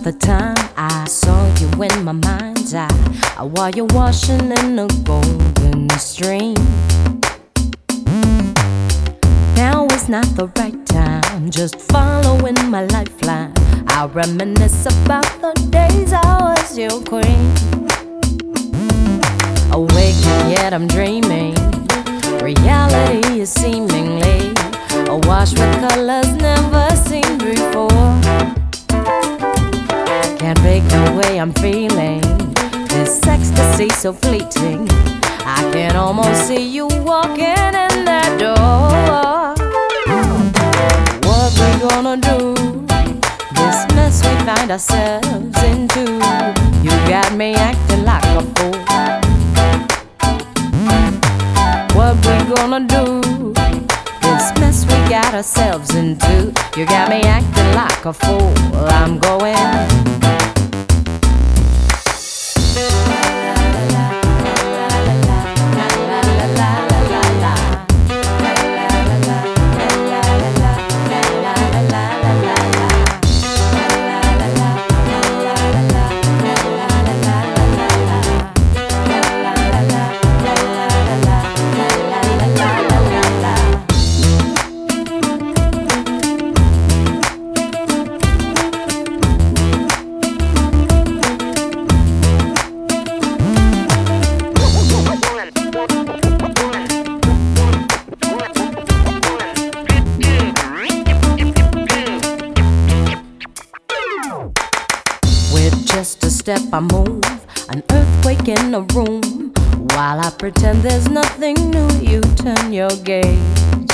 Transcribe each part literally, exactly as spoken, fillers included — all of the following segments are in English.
the time I saw you in my mind's eye, while you're washing in a golden stream. Now is not the right time, just following my lifeline. I reminisce about the days I was your queen. Awake and yet I'm dreaming, reality is seemingly awash with colors never seen before. Can't fake the way I'm feeling, this ecstasy so fleeting. I can almost see you walking in that door. What we gonna do? This mess we find ourselves into. You got me acting like a fool. What we gonna do? This mess we got ourselves into. You got me acting like a fool. I'm going. Just a step I move, an earthquake in the room. While I pretend there's nothing new, you turn your gaze.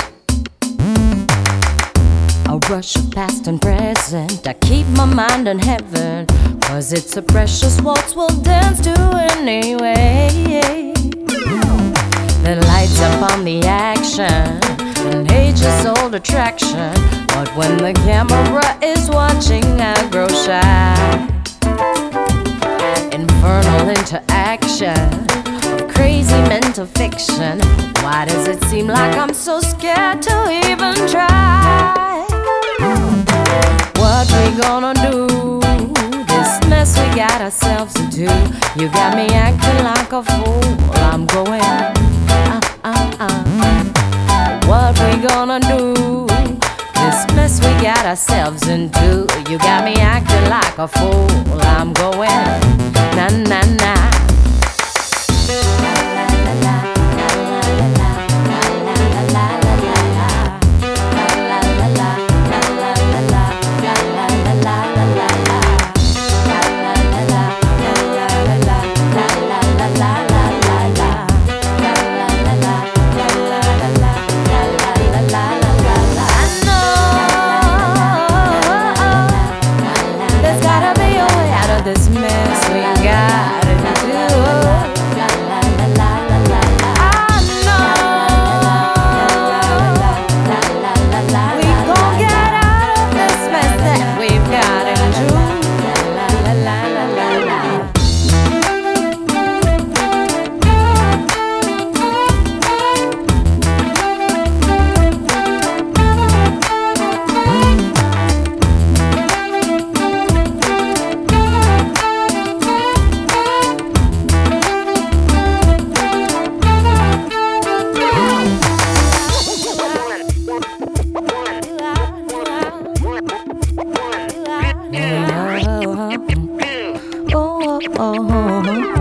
A rush of past and present, I keep my mind in heaven, cause it's a precious waltz we'll dance to anyway. The lights up on the action, an ages-old attraction. But when the camera is watching, I grow shy. Infernal interaction of crazy mental fiction. Why does it seem like I'm so scared to even try? What we gonna do? This mess we got ourselves into. You got me acting like a fool. I'm going uh, uh, uh. What we gonna do? This mess we got ourselves into. You got me acting like a fool. I'm going na na na. This mess we got into. I know we gon' get out of this mess that we've got into. Oh, oh, oh, oh.